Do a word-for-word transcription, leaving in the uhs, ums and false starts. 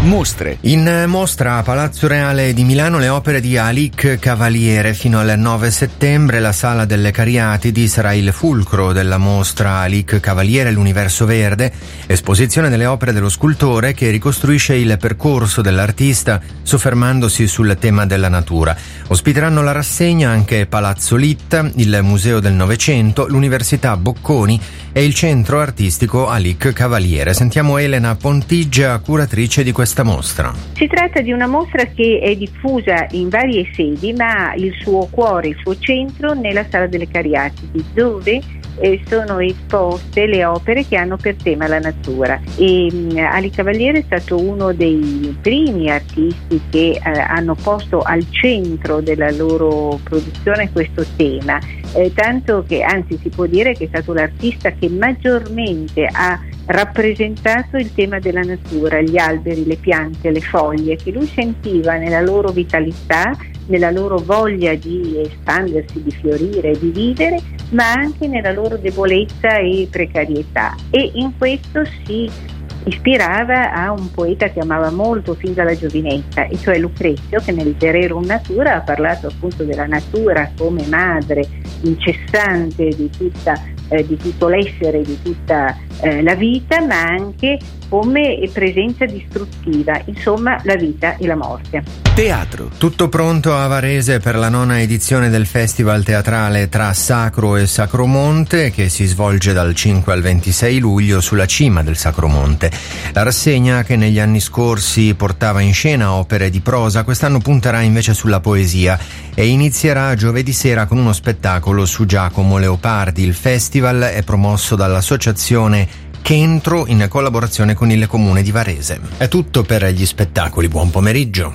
Mostre. In mostra a Palazzo Reale di Milano le opere di Alic Cavaliere. Fino al nove settembre la Sala delle Cariatidi sarà il fulcro della mostra Alic Cavaliere, l'universo verde, esposizione delle opere dello scultore che ricostruisce il percorso dell'artista soffermandosi sul tema della natura. Ospiteranno la rassegna anche Palazzo Litta, il Museo del Novecento, l'Università Bocconi e il Centro Artistico Alic Cavaliere. Sentiamo Elena Pontigia, curatrice di questa mostra. Si tratta di una mostra che è diffusa in varie sedi, ma ha il suo cuore, il suo centro nella Sala delle Cariatidi, dove eh, sono esposte le opere che hanno per tema la natura. E um, Alic Cavaliere è stato uno dei primi artisti che eh, hanno posto al centro della loro produzione questo tema, eh, tanto che anzi si può dire che è stato l'artista che maggiormente ha rappresentato il tema della natura, gli alberi, le piante, le foglie, che lui sentiva nella loro vitalità, nella loro voglia di espandersi, di fiorire, di vivere, ma anche nella loro debolezza e precarietà. E in questo si ispirava a un poeta che amava molto fin dalla giovinezza, e cioè Lucrezio, che nel De Rerum Natura ha parlato appunto della natura come madre incessante di tutta eh, di tutto l'essere, di tutta eh, la vita, ma anche come presenza distruttiva, insomma la vita e la morte. Teatro. Tutto pronto a Varese per la nona edizione del Festival Teatrale Tra Sacro e Sacromonte, che si svolge dal cinque al ventisei luglio sulla cima del Sacromonte. La rassegna, che negli anni scorsi portava in scena opere di prosa, quest'anno punterà invece sulla poesia e inizierà giovedì sera con uno spettacolo su Giacomo Leopardi. Il festival è promosso dall'associazione Chentro in collaborazione con il Comune di Varese. È tutto per gli spettacoli. Buon pomeriggio.